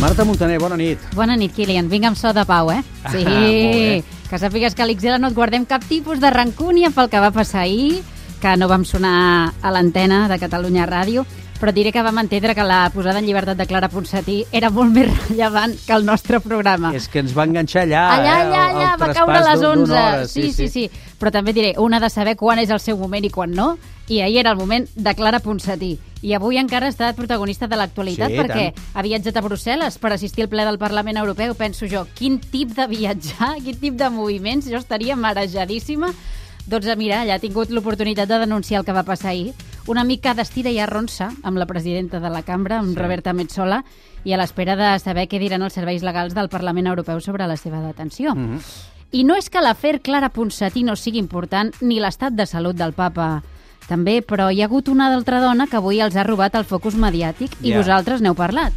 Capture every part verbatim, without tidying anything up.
Marta Montaner, bona nit. Bona nit, Kilian. Vinga amb so de pau, eh? Sí, ah, que sàpigues que a l'X L no et guardem cap tipus de rancúnia pel que va passar ahir, que no vam sonar a l'antena de Catalunya Ràdio, però et diré que vam entendre que la posada en llibertat de Clara Ponsatí era molt més rellevant que el nostre programa. És que ens va enganxar allà, allà, eh? allà, allà, el va caure a les onze. Hora, sí, sí, sí, sí. Però també diré, un ha de saber quan és el seu moment i quan no, i ahir era el moment de Clara Ponsatí. I avui encara ha estat protagonista de l'actualitat sí, perquè tant. ha viatjat a Brussel·les per assistir al ple del Parlament Europeu. Penso jo, quin tip de viatjar, quin tip de moviments, jo estaria marejadíssima. Doncs mira, allà ha tingut l'oportunitat de denunciar el que va passar ahir. Una mica d'estira i arronsa amb la presidenta de la cambra, amb sí. Roberta Metsola, i a l'espera de saber què diran els serveis legals del Parlament Europeu sobre la seva detenció. Mm -hmm. I no és que l'afer Clara Ponsatí no sigui important, ni l'estat de salut del papa també, però hi ha hagut una altra dona que avui els ha robat el focus mediàtic i yeah. vosaltres n'heu parlat.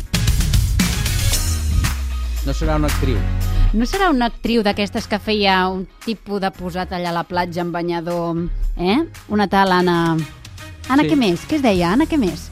No serà una actriu. No serà una actriu d'aquestes que feia un tipus de posat allà a la platja amb banyador, eh? Una tal Anna... Anna, sí. què més? Què es deia? Anna, què més?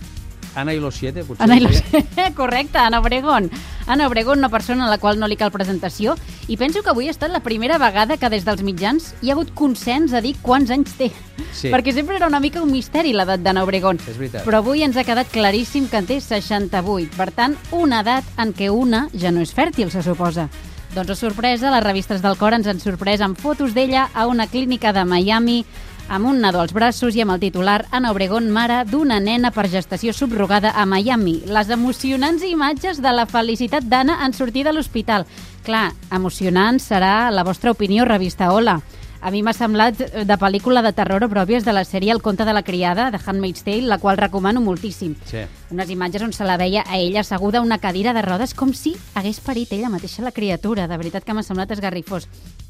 Ana i los siete, potser. Ana i los siete, correcte, Ana Obregón. Ana Obregón, una persona a la qual no li cal presentació, i penso que avui ha estat la primera vegada que des dels mitjans hi ha hagut consens a dir quants anys té. Sí. Perquè sempre era una mica un misteri l'edat d'Ana Obregón. És veritat. Però avui ens ha quedat claríssim que en té seixanta-vuit. Per tant, una edat en què una ja no és fèrtil, se suposa. Doncs, a sorpresa, les revistes del cor ens han sorprès amb fotos d'ella a una clínica de Miami, amb un nadó als braços i amb el titular Ana Obregón, mare d'una nena per gestació subrogada a Miami. Les emocionants imatges de la felicitat d'Anna en sortir de l'hospital. Clar, emocionant serà la vostra opinió, revista Hola. A mi m'ha semblat de pel·lícula de terror o pròpies de la sèrie El conte de la criada, de Handmaid's Tale, la qual recomano moltíssim. Sí. Unes imatges on se la veia a ella asseguda a una cadira de rodes com si hagués parit ella mateixa la criatura. De veritat que m'ha semblat esgarrifós.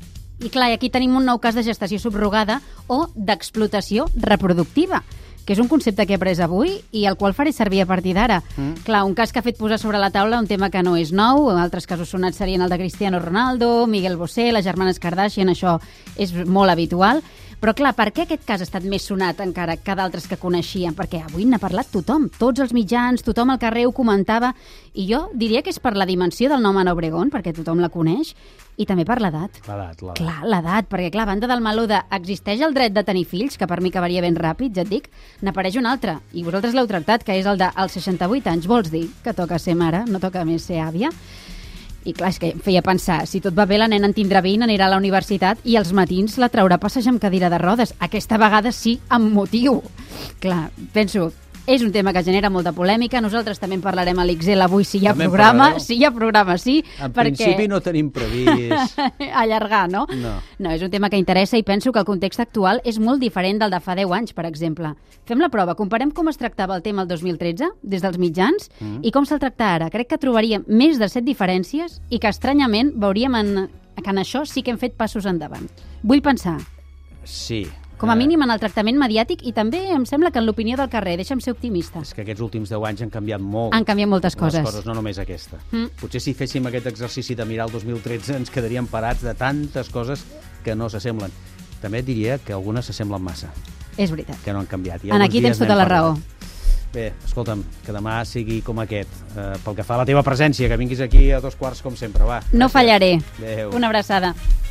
I clar, aquí tenim un nou cas de gestació subrogada o d'explotació reproductiva, que és un concepte que he après avui i el qual faré servir a partir d'ara. Mm. Clar, un cas que ha fet posar sobre la taula un tema que no és nou, altres casos sonats serien el de Cristiano Ronaldo, Miguel Bosé, les germanes Kardashian, això és molt habitual. Però clar, per què aquest cas ha estat més sonat encara que d'altres que coneixien? Perquè avui n'ha parlat tothom, tots els mitjans, tothom al carrer ho comentava, i jo diria que és per la dimensió del nom Ana Obregón, perquè tothom la coneix, i també per l'edat. L'edat, l'edat. Clar, l'edat, perquè clar, a banda del meló de existeix el dret de tenir fills, que per mi acabaria ben ràpid, ja et dic, n'apareix un altre, i vosaltres l'heu tractat, que és el de als seixanta-vuit anys, vols dir que toca ser mare, no toca més ser àvia? I clar, és que em feia pensar, si tot va bé, la nena en tindrà vint, anirà a la universitat i als matins la traurà a passejar amb cadira de rodes. Aquesta vegada sí, amb motiu. Clar, penso, és un tema que genera molta polèmica. Nosaltres també en parlarem a l'X L avui, si hi ha també programa. Si hi ha programa, sí. En perquè... principi no tenim previst... allargar, no? No. No, és un tema que interessa i penso que el context actual és molt diferent del de fa deu anys, per exemple. Fem la prova, comparem com es tractava el tema el dos mil tretze, des dels mitjans, mm. i com se'l tracta ara. Crec que trobaríem més de set diferències i que, estranyament, veuríem en, que en això sí que hem fet passos endavant. Vull pensar. Sí. Com a mínim en el tractament mediàtic i també em sembla que en l'opinió del carrer. Deixa'm ser optimista. És que aquests últims deu anys han canviat molt. Han canviat moltes coses. Les coses, no només aquesta. Mm. Potser si féssim aquest exercici de mirar el dos mil tretze ens quedaríem parats de tantes coses que no s'assemblen. També et diria que algunes s'assemblen massa. És veritat. Que no han canviat. En aquí tens tota la raó. Bé, escolta'm, que demà sigui com aquest. Uh, pel que fa a la teva presència, que vinguis aquí a dos quarts com sempre, va. No fallaré. Adéu. Una abraçada.